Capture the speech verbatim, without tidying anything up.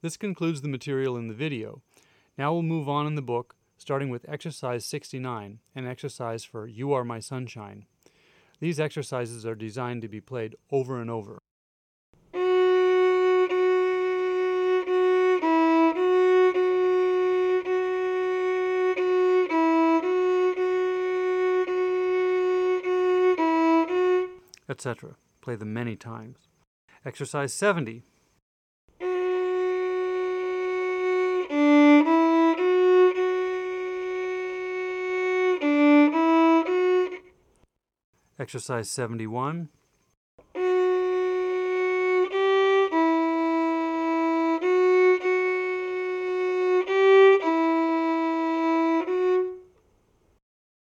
This concludes the material in the video. Now we'll move on in the book, starting with exercise sixty-nine, an exercise for You Are My Sunshine. These exercises are designed to be played over and over. et cetera. Play them many times. Exercise seventy. Exercise seventy-one.